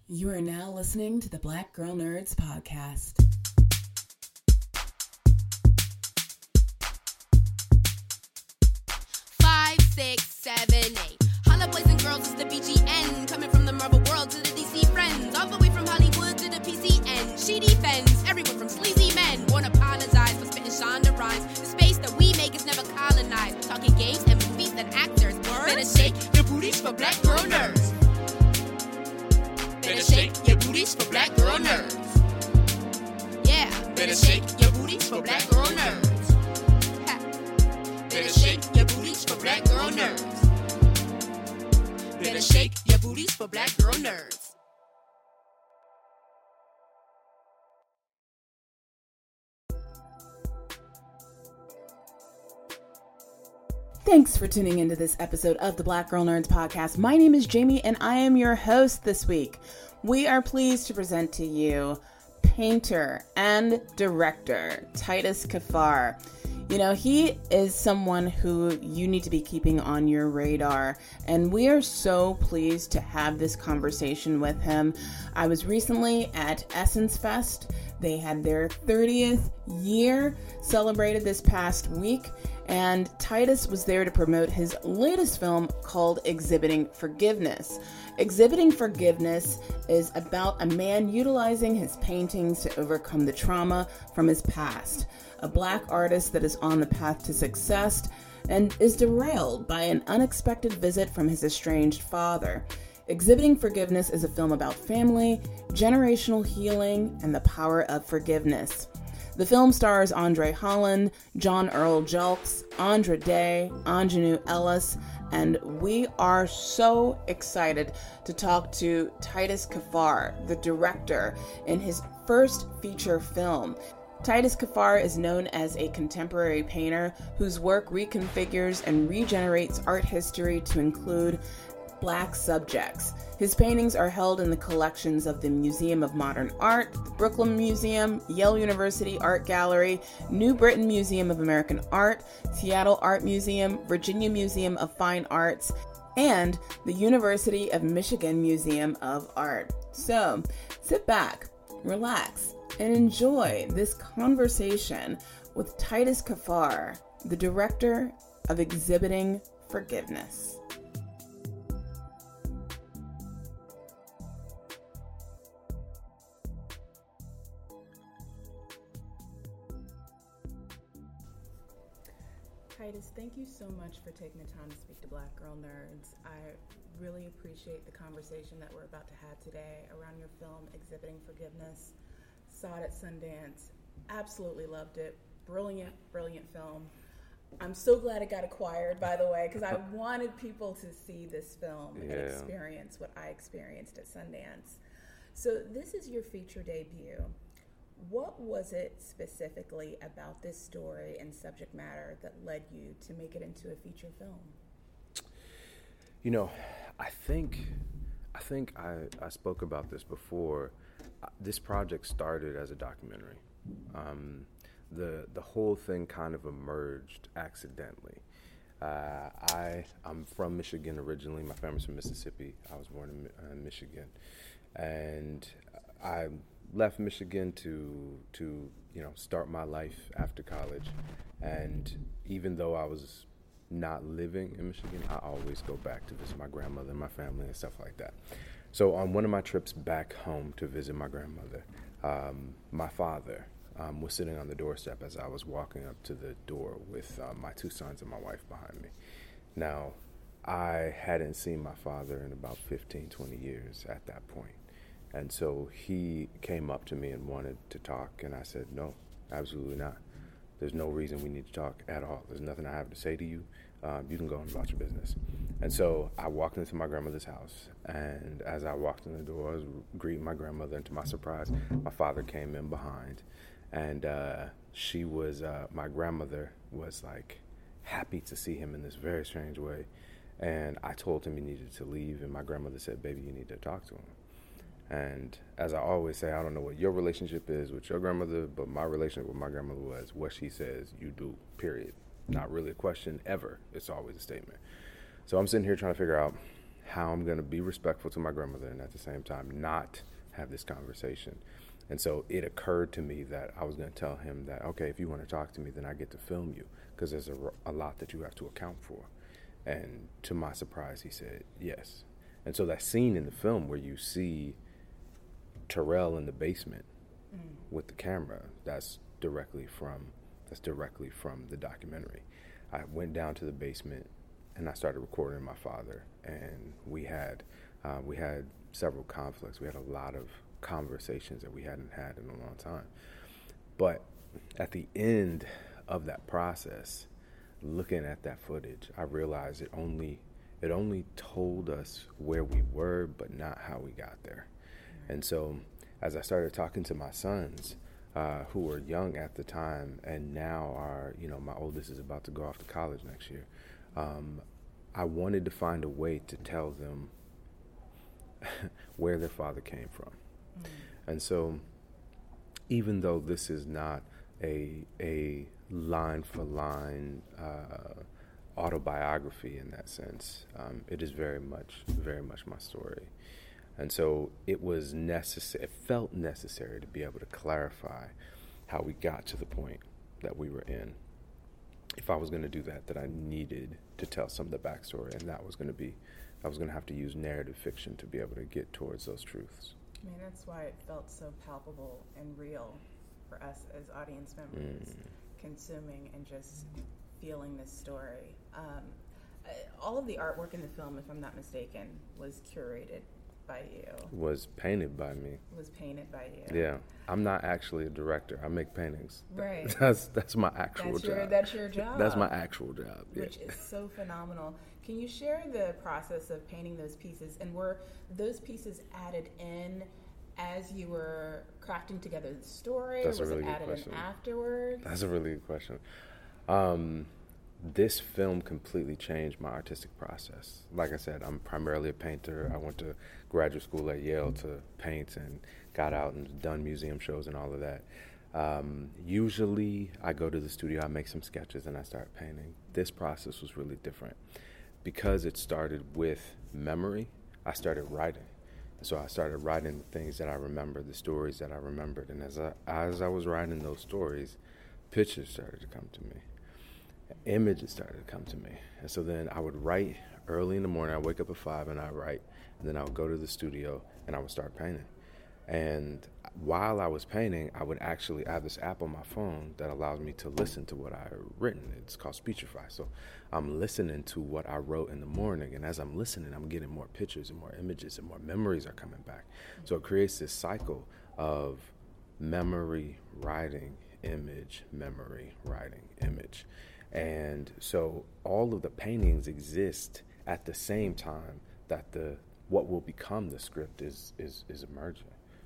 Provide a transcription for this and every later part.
You are now listening to the Black Girl Nerds podcast. 5, 6, 7, 8. Holla boys and girls, it's the BGN. Coming from the Marvel world to the DC friends. All the way from Hollywood to the PCN. She defends everyone from sleazy men. Won't apologize for spitting Shonda rhymes. The space that we make is never colonized. We're talking games and movies and actors. Better shake your booties for Black Girl Nerds. Better shake your booties for Black Girl Nerds. Yeah, better shake your booties for Black Girl Nerds. Ha. Better shake your booties for Black Girl Nerds. Better shake your booties for Black Girl Nerds. Thanks for tuning into this episode of the Black Girl Nerds podcast. My name is Jamie and I am your host this week. We are pleased to present to you painter and director Titus Kaphar. You know, he is someone who you need to be keeping on your radar, and we are so pleased to have this conversation with him. I was recently at Essence Fest. They had their 30th year celebrated this past week, and Titus was there to promote his latest film called Exhibiting Forgiveness. Exhibiting Forgiveness is about a man utilizing his paintings to overcome the trauma from his past. A Black artist that is on the path to success and is derailed by an unexpected visit from his estranged father. Exhibiting Forgiveness is a film about family, generational healing, and the power of forgiveness. The film stars Andre Holland, John Earl Jelks, Andra Day, Anjanou Ellis, and we are so excited to talk to Titus Kaphar, the director, in his first feature film. Titus Kaphar is known as a contemporary painter whose work reconfigures and regenerates art history to include Black subjects. His paintings are held in the collections of the Museum of Modern Art, the Brooklyn Museum, Yale University Art Gallery, New Britain Museum of American Art, Seattle Art Museum, Virginia Museum of Fine Arts, and the University of Michigan Museum of Art. So, sit back, relax, and enjoy this conversation with Titus Kaphar, the director of Exhibiting Forgiveness. Titus, thank you so much for taking the time to speak to Black Girl Nerds. I really appreciate the conversation that we're about to have today around your film, Exhibiting Forgiveness. Saw it at Sundance, absolutely loved it. Brilliant, brilliant film. I'm so glad it got acquired, by the way, because I wanted people to see this film and experience what I experienced at Sundance. So this is your feature debut. What was it specifically about this story and subject matter that led you to make it into a feature film? You know, I think I spoke about this before. This project started as a documentary. The whole thing kind of emerged accidentally. I'm from Michigan originally. My family's from Mississippi. I was born in Michigan, and I left Michigan to start my life after college. And even though I was not living in Michigan, I always go back to visit my grandmother and my family and stuff like that. So on one of my trips back home to visit my grandmother, my father was sitting on the doorstep as I was walking up to the door with my two sons and my wife behind me. Now, I hadn't seen my father in about 15, 20 years at that point. And so he came up to me and wanted to talk, and I said, no, absolutely not. There's no reason we need to talk at all. There's nothing I have to say to you. You can go on about your business. And so I walked into my grandmother's house, and as I walked in the door, I was greeting my grandmother, and to my surprise, my father came in behind. And my grandmother was like happy to see him in this very strange way. And I told him he needed to leave, and my grandmother said, baby, you need to talk to him. And as I always say, I don't know what your relationship is with your grandmother, but my relationship with my grandmother was what she says you do, period. Not really a question ever. It's always a statement. So I'm sitting here trying to figure out how I'm going to be respectful to my grandmother and at the same time not have this conversation. And so it occurred to me that I was going to tell him that, okay, if you want to talk to me, then I get to film you because there's a lot that you have to account for. And to my surprise, he said yes. And so that scene in the film where you see Terrell in the basement with the camera, that's directly from the documentary. I went down to the basement and I started recording my father, and we had several conflicts. We had a lot of conversations that we hadn't had in a long time. But at the end of that process, looking at that footage, I realized it only told us where we were, but not how we got there. And so as I started talking to my sons, who were young at the time and now are, my oldest is about to go off to college next year, I wanted to find a way to tell them where their father came from. And so even though this is not a line-for-line autobiography in that sense, it is very much my story. And so it felt necessary to be able to clarify how we got to the point that we were in. If I was going to do that I needed to tell some of the backstory, and I was going to have to use narrative fiction to be able to get towards those truths. I mean, that's why it felt so palpable and real for us as audience members, consuming and just feeling this story. All of the artwork in the film, if I'm not mistaken, was curated by you. Was painted by me. Was painted by you. Yeah. I'm not actually a director. I make paintings. Right. That's my actual job. That's your job. That's my actual job. Which is so phenomenal. Can you share the process of painting those pieces? And were those pieces added in as you were crafting together the story? That's or was a really it good added question. in afterwards? That's a really good question. This film completely changed my artistic process. Like I said, I'm primarily a painter. I went to graduate school at Yale to paint and got out and done museum shows and all of that. Usually I go to the studio, I make some sketches, and I start painting. This process was really different. Because it started with memory, I started writing. So I started writing the things that I remembered, the stories that I remembered. And as I was writing those stories, pictures started to come to me. Images started to come to me. And so then I would write early in the morning. I wake up at 5 and I write. And then I would go to the studio and I would start painting. And while I was painting, I have this app on my phone that allows me to listen to what I've written. It's called Speechify. So I'm listening to what I wrote in the morning. And as I'm listening, I'm getting more pictures and more images and more memories are coming back. So it creates this cycle of memory, writing, image, memory, writing, image. And so all of the paintings exist at the same time that what will become the script is emerging.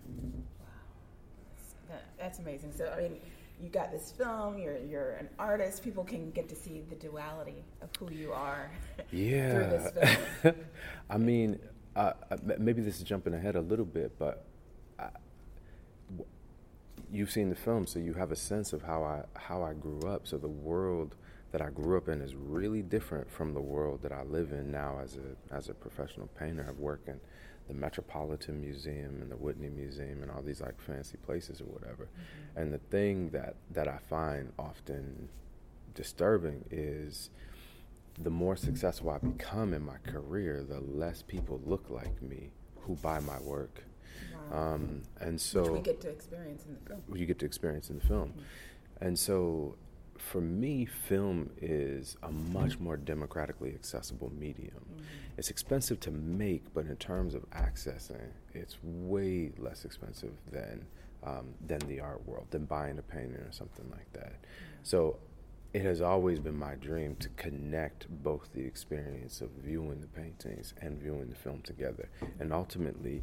Wow, that's amazing. So I mean, you got this film. You're an artist. People can get to see the duality of who you are. Yeah. Through this film. I mean, maybe this is jumping ahead a little bit, but you've seen the film, so you have a sense of how I grew up. So the world that I grew up in is really different from the world that I live in now as a professional painter. I've worked in the Metropolitan Museum and the Whitney Museum and all these like fancy places or whatever. Mm-hmm. And the thing that I find often disturbing is the more successful I become in my career, the less people look like me who buy my work. Wow. And so which we get to experience in the film. You get to experience in the film. Mm-hmm. And so for me, film is a much more democratically accessible medium. Mm-hmm. It's expensive to make, but in terms of accessing, it's way less expensive than the art world, than buying a painting or something like that. Mm-hmm. So it has always been my dream to connect both the experience of viewing the paintings and viewing the film together. And ultimately,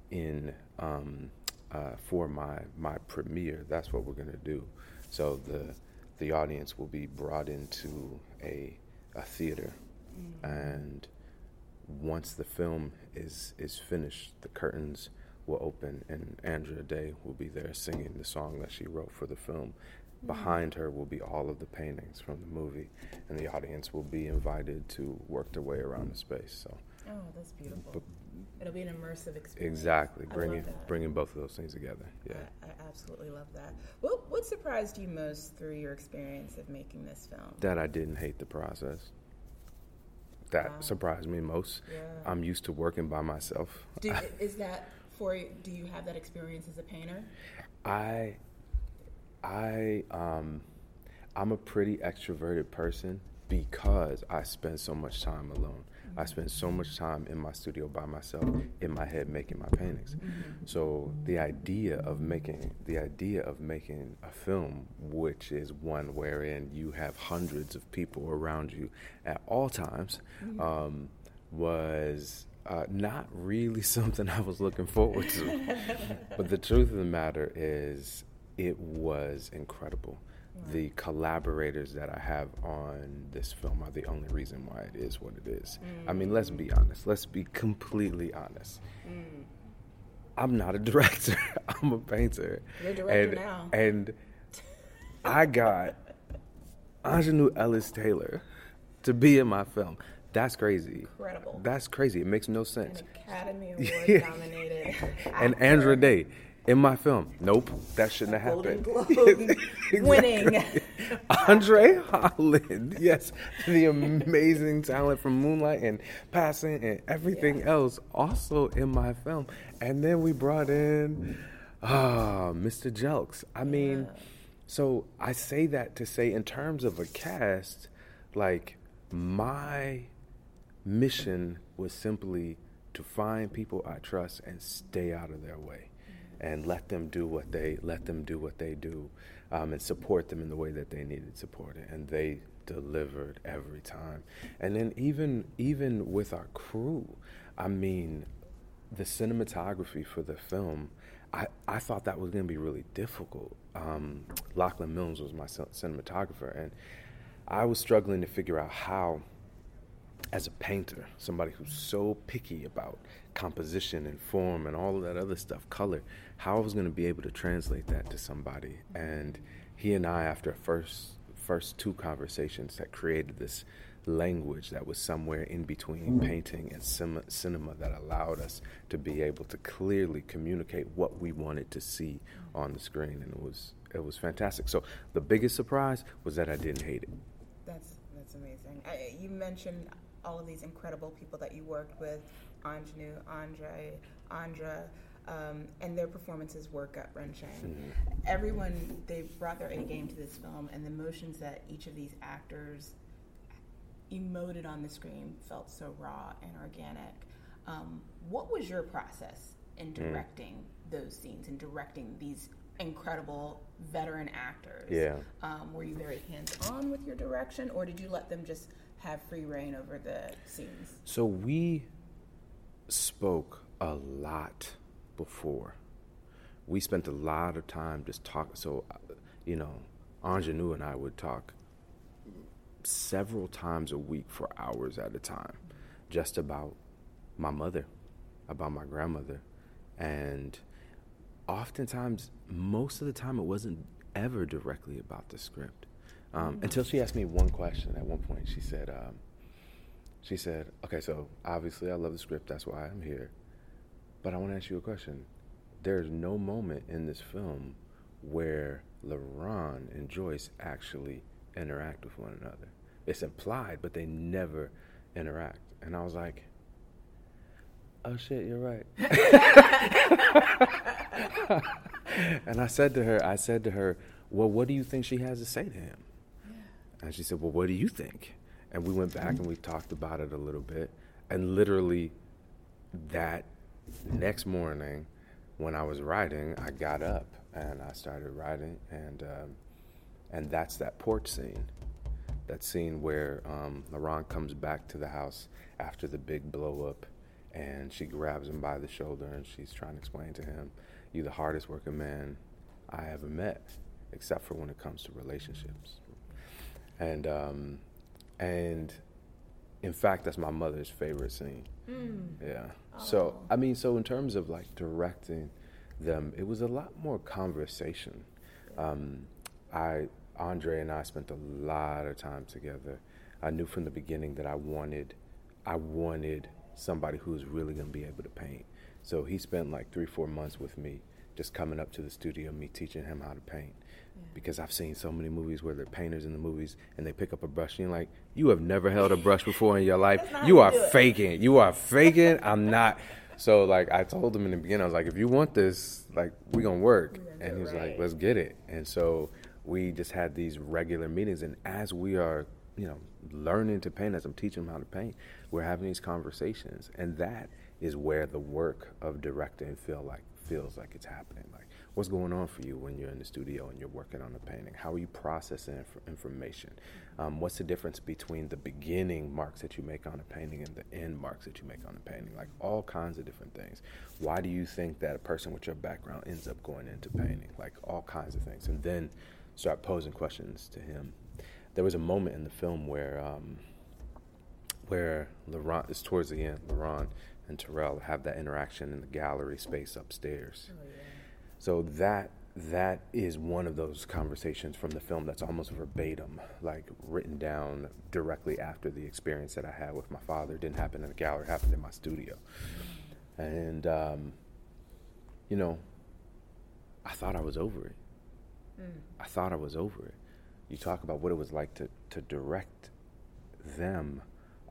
for my premiere, that's what we're going to do. So the audience will be brought into a theater, and once the film is finished, the curtains will open, and Andra Day will be there singing the song that she wrote for the film. Behind her will be all of the paintings from the movie, and the audience will be invited to work their way around the space. So Oh, that's beautiful. But it'll be an immersive experience. Exactly, I love that. bringing both of those things together. Yeah, I absolutely love that. What surprised you most through your experience of making this film? That I didn't hate the process. That surprised me most. Yeah. I'm used to working by myself. Is that for you? Do you have that experience as a painter? I'm a pretty extroverted person because I spend so much time alone. I spend so much time in my studio by myself, in my head, making my paintings. So the idea of making a film, which is one wherein you have hundreds of people around you at all times, was not really something I was looking forward to. But the truth of the matter is, it was incredible. The collaborators that I have on this film are the only reason why it is what it is. I mean, let's be honest. Let's be completely honest. I'm not a director. I'm a painter. You're a director now. And I got Aunjanue Ellis Taylor to be in my film. That's crazy. Incredible. That's crazy. It makes no sense. An Academy Award nominated And Andra Day in my film. Nope, that shouldn't have happened. Golden Globe winning. Andre Holland, yes, the amazing talent from Moonlight and Passing and everything else, also in my film. And then we brought in Mr. Jelks. I mean, so I say that to say, in terms of a cast, like, my mission was simply to find people I trust and stay out of their way. And let them do what they do, and support them in the way that they needed supported. And they delivered every time. And then even with our crew, I mean, the cinematography for the film, I thought that was going to be really difficult. Lachlan Milnes was my cinematographer, and I was struggling to figure out how, as a painter, somebody who's so picky about composition and form and all of that other stuff, color, how I was going to be able to translate that to somebody. And he and I, after first two conversations, that created this language that was somewhere in between painting and cinema that allowed us to be able to clearly communicate what we wanted to see on the screen. And it was fantastic. So the biggest surprise was that I didn't hate it. That's amazing. You mentioned all of these incredible people that you worked with, Aunjanue, Andra, and their performances were gut-wrenching. Everyone, they brought their A game to this film, and the emotions that each of these actors emoted on the screen felt so raw and organic. What was your process in directing those scenes and directing these incredible veteran actors? Yeah. Were you very hands-on with your direction, or did you let them just have free reign over the scenes? So we spoke a lot before. We spent a lot of time just talking. So, Aunjanue and I would talk several times a week for hours at a time, just about my mother, about my grandmother. And oftentimes, most of the time, it wasn't ever directly about the script. Until she asked me one question at one point. She said, okay, so obviously I love the script, that's why I'm here, but I want to ask you a question. There's no moment in this film where LaRon and Joyce actually interact with one another. It's implied, but they never interact. And I was like, oh shit, you're right. And I said to her, well, what do you think she has to say to him? And she said, well, what do you think? And we went back and we talked about it a little bit. And literally that next morning when I was writing, I got up and I started writing. And that's that porch scene. That scene where LaRon comes back to the house after the big blow up, and she grabs him by the shoulder and she's trying to explain to him, you're the hardest working man I ever met, except for when it comes to relationships. And in fact, that's my mother's favorite scene. Yeah. So, I mean, so in terms of like directing them, it was a lot more conversation. Andre and I spent a lot of time together. I knew from the beginning that I wanted somebody who's really going to be able to paint. So he spent like 3-4 months with me, just coming up to the studio, me teaching him how to paint. Because I've seen so many movies where they're painters in the movies and they pick up a brush and you're like, you have never held a brush before in your life. You are faking. You are faking. I'm not. So like I told him in the beginning, I was like, if you want this, like we're going to work. And he was like, let's get it. And so we just had these regular meetings. And as we are, learning to paint, as I'm teaching him how to paint, we're having these conversations. And that is where the work of directing feels like it's happening. Like, what's going on for you when you're in the studio and you're working on a painting? How are you processing information? What's the difference between the beginning marks that you make on a painting and the end marks that you make on a painting? Like all kinds of different things. Why do you think that a person with your background ends up going into painting? Like all kinds of things. And then start posing questions to him. There was a moment in the film where Laurent, it's towards the end, Laurent and Terrell have that interaction in the gallery space upstairs. Oh, yeah. So that is one of those conversations from the film that's almost verbatim, like written down directly after the experience that I had with my father. It didn't happen in the gallery, it happened in my studio. And, I thought I was over it. I thought I was over it. You talk about what it was like to direct them.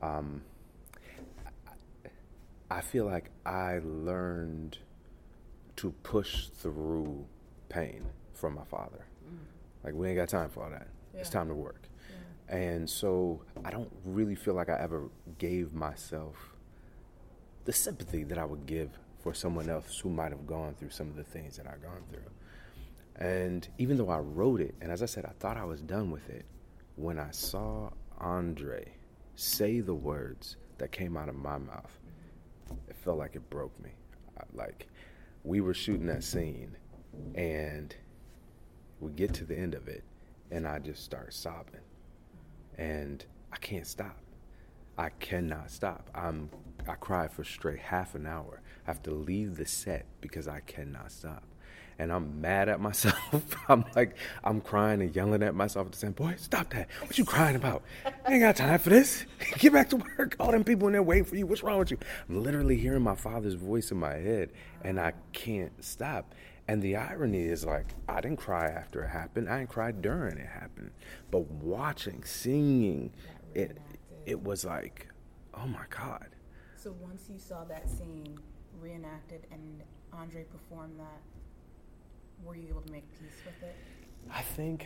I feel like I learned to push through pain from my father. Like, we ain't got time for all that. Yeah. It's time to work. Yeah. And so I don't really feel like I ever gave myself the sympathy that I would give for someone else who might have gone through some of the things that I've gone through. And even though I wrote it, and as I said, I thought I was done with it, when I saw Andre say the words that came out of my mouth, it felt like it broke me. Like, we were shooting that scene, and we get to the end of it, and I just start sobbing. And I can't stop. I cannot stop. I cried for straight half an hour. I have to leave the set because I cannot stop. And I'm mad at myself. I'm crying and yelling at myself at the same, boy, stop that. What you crying about? I ain't got time for this. Get back to work. All them people in there waiting for you. What's wrong with you? I'm literally hearing my father's voice in my head, and I can't stop. And the irony is, like, I didn't cry after it happened. I didn't cry during it happened. But watching, seeing it was like, oh my God. So once you saw that scene reenacted and Andre performed that, were you able to make peace with it? I think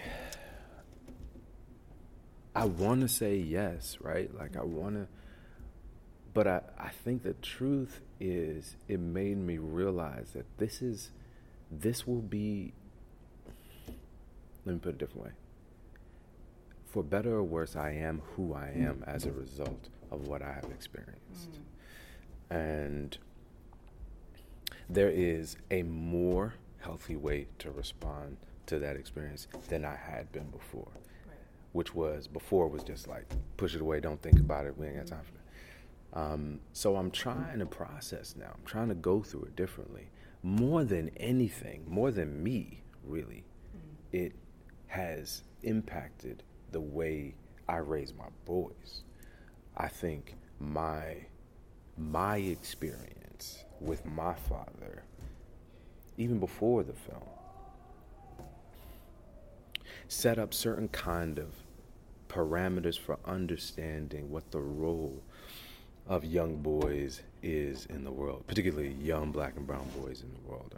I want to say yes, right? Like, I want to, but I think the truth is it made me realize that this will be, let me put it a different way. For better or worse, I am who I am as a result of what I have experienced. And there is a more healthy way to respond to that experience than I had been before. Right. Which was, before was just like, push it away, don't think about it, we ain't got time for that. So I'm trying to process now. I'm trying to go through it differently. More than anything, more than me, really, it has impacted the way I raise my boys. I think my experience with my father, even before the film, set up certain kind of parameters for understanding what the role of young boys is in the world, particularly young black and brown boys in the world.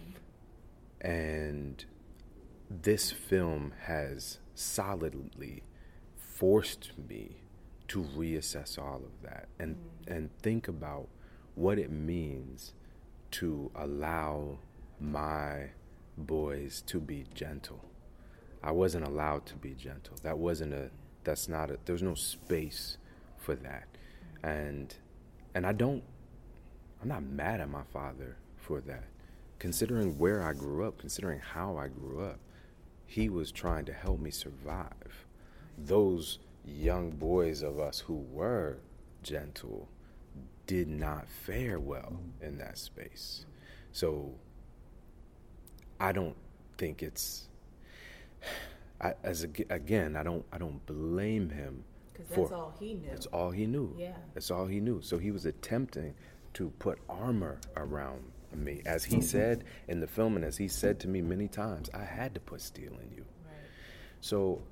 And this film has solidly forced me to reassess all of that and think about what it means to allow my boys to be gentle. I wasn't allowed to be gentle. There's no space for that. And I'm not mad at my father for that. Considering where I grew up, considering how I grew up, he was trying to help me survive. Those young boys of us who were gentle did not fare well in that space. So I don't think I don't blame him Because that's all he knew. That's all he knew. Yeah. That's all he knew. So he was attempting to put armor around me. As he said in the film, and as he said to me many times, I had to put steel in you. Right. So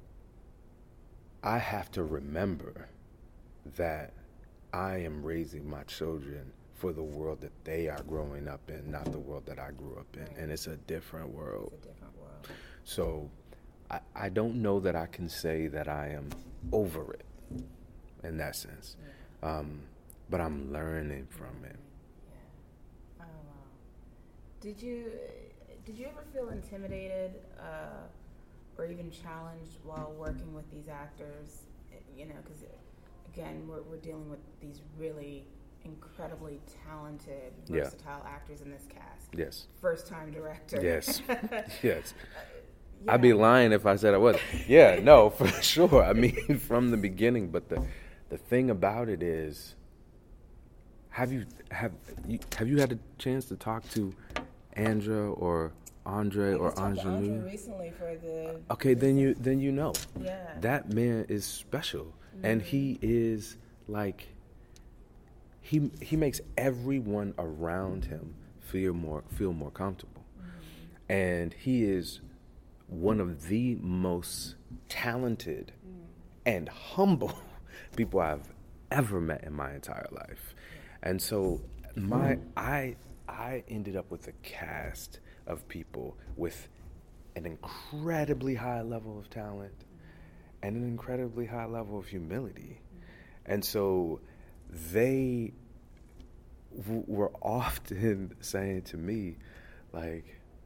I have to remember that I am raising my children for the world that they are growing up in, not the world that I grew up in. Right. And it's a different world. It's a different world. So I don't know that I can say that I am over it in that sense. Yeah. But I'm learning from it. Yeah. Oh, wow. Did you ever feel intimidated or even challenged while working with these actors? You know, because again, we're dealing with these really incredibly talented, versatile actors in this cast. Yes. First-time director. Yes. Yes. Yeah. I'd be lying if I said I wasn't. Yeah, no, for sure. I mean, from the beginning. But the thing about it is, have you had a chance to talk to Andra or Andre or Ingenue? Andre recently for the. Okay, then you know. Yeah. That man is special, and he is like. He makes everyone around him feel more comfortable, and he is one of the most talented and humble people I've ever met in my entire life. And so I ended up with a cast of people with an incredibly high level of talent and an incredibly high level of humility. And so they were often saying to me, like,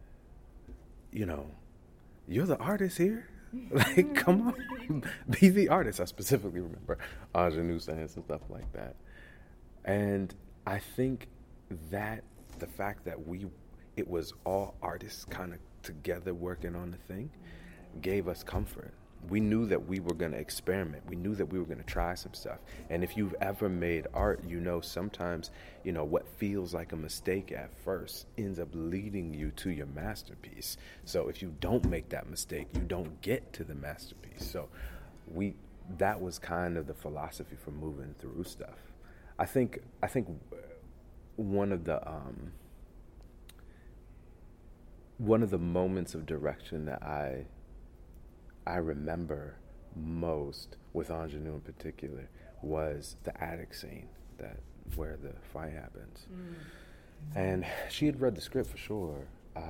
you know, you're the artist here? Like, come on, be the artist. I specifically remember Ingenue saying some stuff like that. And I think that the fact that it was all artists kind of together working on the thing gave us comfort. We knew that we were going to experiment. We knew that we were going to try some stuff. And if you've ever made art, you know sometimes, you know, what feels like a mistake at first ends up leading you to your masterpiece. So if you don't make that mistake, you don't get to the masterpiece. So that was kind of the philosophy for moving through stuff. I think one of the moments of direction that I remember most with Ingenue in particular was the attic scene where the fight happens. And she had read the script for sure.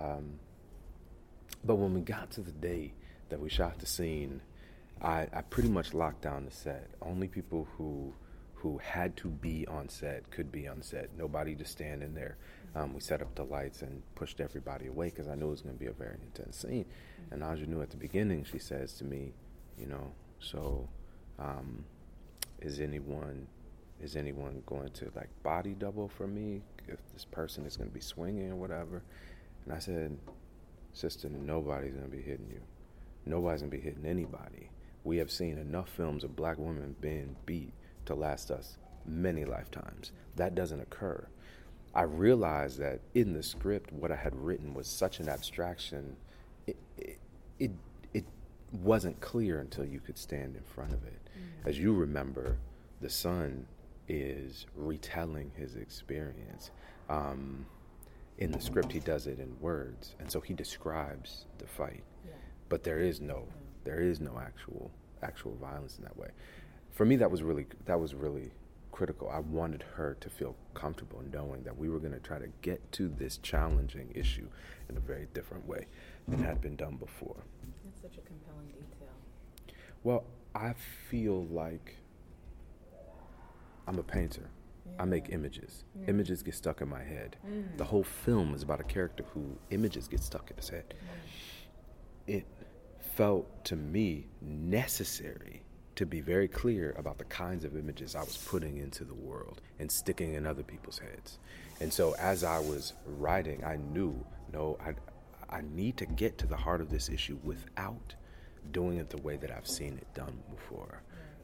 But when we got to the day that we shot the scene, I pretty much locked down the set. Only people who had to be on set could be on set. Nobody just standing there. We set up the lights and pushed everybody away because I knew it was going to be a very intense scene. And Ingenue at the beginning, she says to me, you know, so is anyone going to like body double for me if this person is going to be swinging or whatever? And I said, sister, nobody's going to be hitting you. Nobody's going to be hitting anybody. We have seen enough films of black women being beat to last us many lifetimes. That doesn't occur. I realized that in the script, what I had written was such an abstraction. It wasn't clear until you could stand in front of it. As you remember, the son is retelling his experience. In the script, he does it in words, and so he describes the fight. Yeah. But there is no actual violence in that way. For me, that was really critical. I wanted her to feel comfortable knowing that we were going to try to get to this challenging issue in a very different way than had been done before. That's such a compelling detail. Well, I feel like I'm a painter. Yeah. I make images. Yeah. Images get stuck in my head. The whole film is about a character who images get stuck in his head. It felt to me necessary to be very clear about the kinds of images I was putting into the world and sticking in other people's heads. And so as I was writing, I knew, I need to get to the heart of this issue without doing it the way that I've seen it done before.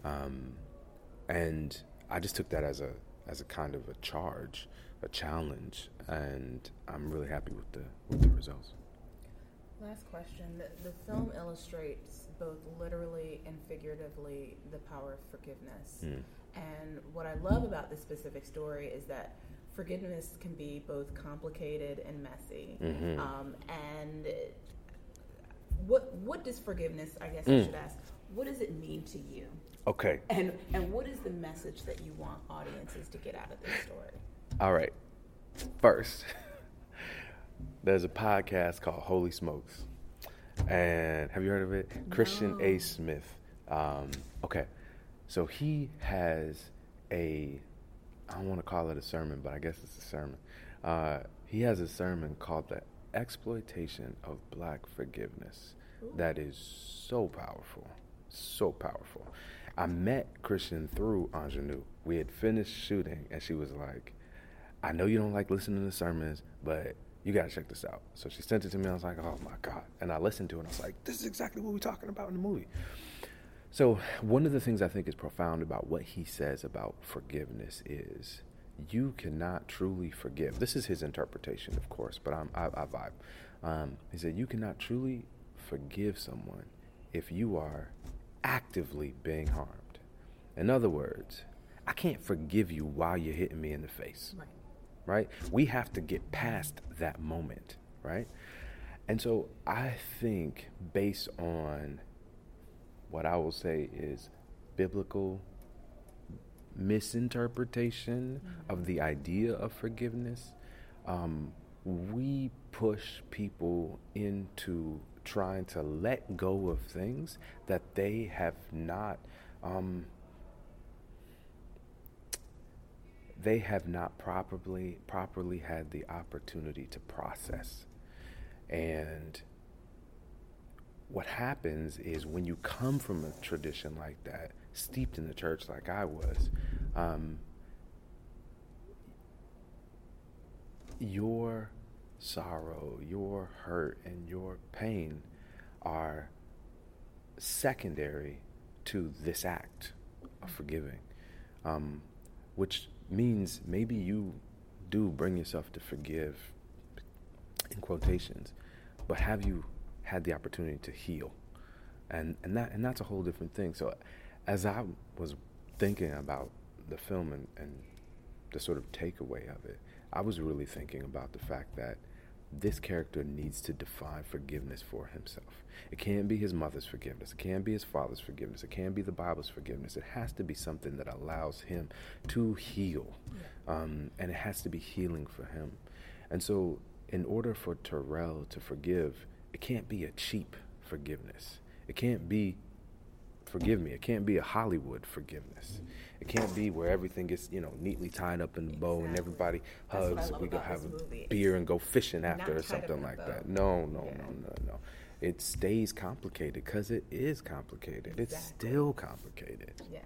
And I just took that as a kind of a challenge, and I'm really happy with the results. Last question. The film illustrates both literally and figuratively the power of forgiveness. And what I love about this specific story is that forgiveness can be both complicated and messy. And what does forgiveness, I guess I should ask, what does it mean to you? Okay. And what is the message that you want audiences to get out of this story? All right. First, there's a podcast called Holy Smokes. And have you heard of it? No. Christian A. Smith. Okay. So he has I don't want to call it a sermon, but I guess it's a sermon. He has a sermon called The Exploitation of Black Forgiveness. Ooh. That is so powerful. So powerful. I met Christian through Ingenue. We had finished shooting, and she was like, I know you don't like listening to sermons, but you got to check this out. So she sent it to me. I was like, oh, my God. And I listened to it, and I was like, this is exactly what we're talking about in the movie. So one of the things I think is profound about what he says about forgiveness is you cannot truly forgive. This is his interpretation, of course, but I vibe. He said you cannot truly forgive someone if you are actively being harmed. In other words, I can't forgive you while you're hitting me in the face. Right? We have to get past that moment, right? And so I think based on what I will say is biblical misinterpretation of the idea of forgiveness, we push people into trying to let go of things that they have not properly had the opportunity to process. And what happens is when you come from a tradition like that, steeped in the church like I was, your sorrow, your hurt, and your pain are secondary to this act of forgiving, which means maybe you do bring yourself to forgive, in quotations, but have you had the opportunity to heal? And that's a whole different thing. So as I was thinking about the film and the sort of takeaway of it, I was really thinking about the fact that this character needs to define forgiveness for himself. It can't be his mother's forgiveness. It can't be his father's forgiveness. It can't be the Bible's forgiveness. It has to be something that allows him to heal. And it has to be healing for him. And so in order for Terrell to forgive, it can't be a cheap forgiveness. It can't be, forgive me, it can't be a Hollywood forgiveness. It can't be where everything gets, neatly tied up in the bow and everybody hugs. We go have a beer and go fishing after or something like that. No. It stays complicated because it is complicated. Exactly. It's still complicated. Yeah.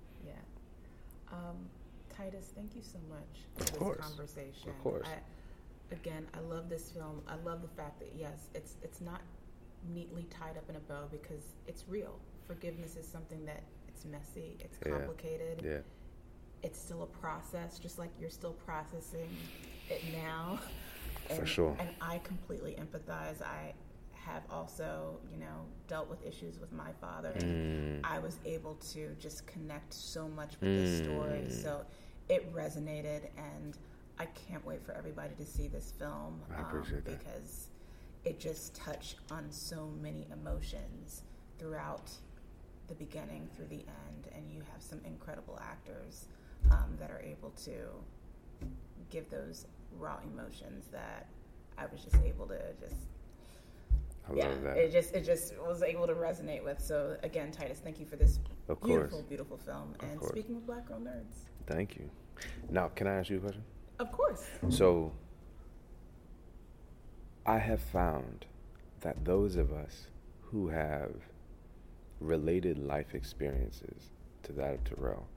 Titus, thank you so much for this conversation. Of course. I love this film. I love the fact that, yes, it's not neatly tied up in a bow because it's real. Forgiveness is something that it's messy, it's complicated. Yeah. It's still a process, just like you're still processing it now. For sure. And I completely empathize. I have also, dealt with issues with my father, and I was able to just connect so much with this story. So it resonated, and I can't wait for everybody to see this film. I appreciate that. Because it just touched on so many emotions throughout the beginning through the end, and you have some incredible actors that are able to give those raw emotions that I was just able to I love that. It just was able to resonate with. So again, Titus, thank you for this beautiful film. And speaking of Black Girl Nerds. Thank you. Now, can I ask you a question? Of course. So, I have found that those of us who have related life experiences to that of Terrell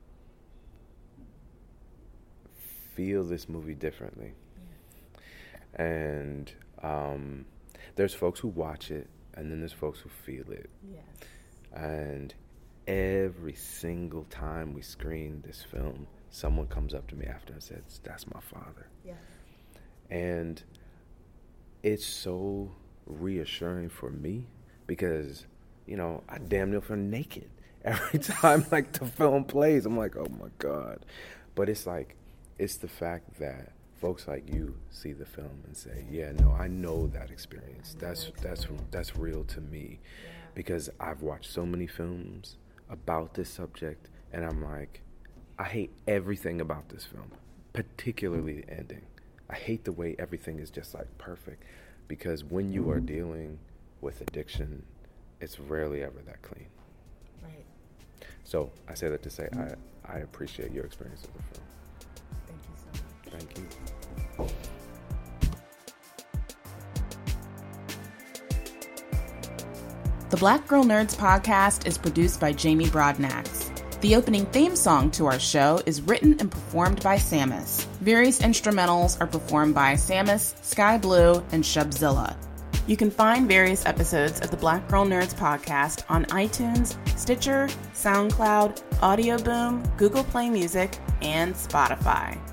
feel this movie differently. Yeah. And there's folks who watch it, and then there's folks who feel it. Yes. And every single time we screen this film, someone comes up to me after and says, "That's my father." Yeah. And it's so reassuring for me because, you know, I damn near feel naked every time like the film plays. I'm like, oh my God. But it's like, it's the fact that folks like you see the film and say, yeah, no, I know that experience. That's real to me. Yeah. Because I've watched so many films about this subject, and I'm like, I hate everything about this film, particularly the ending. I hate the way everything is just like perfect, because when you are dealing with addiction, it's rarely ever that clean. Right. So I say that to say I appreciate your experience of the film. Thank you so much. Thank you. The Black Girl Nerds podcast is produced by Jamie Broadnax. The opening theme song to our show is written and performed by Samus. Various instrumentals are performed by Samus, Sky Blue, and Shubzilla. You can find various episodes of the Black Girl Nerds podcast on iTunes, Stitcher, SoundCloud, Audio Boom, Google Play Music, and Spotify.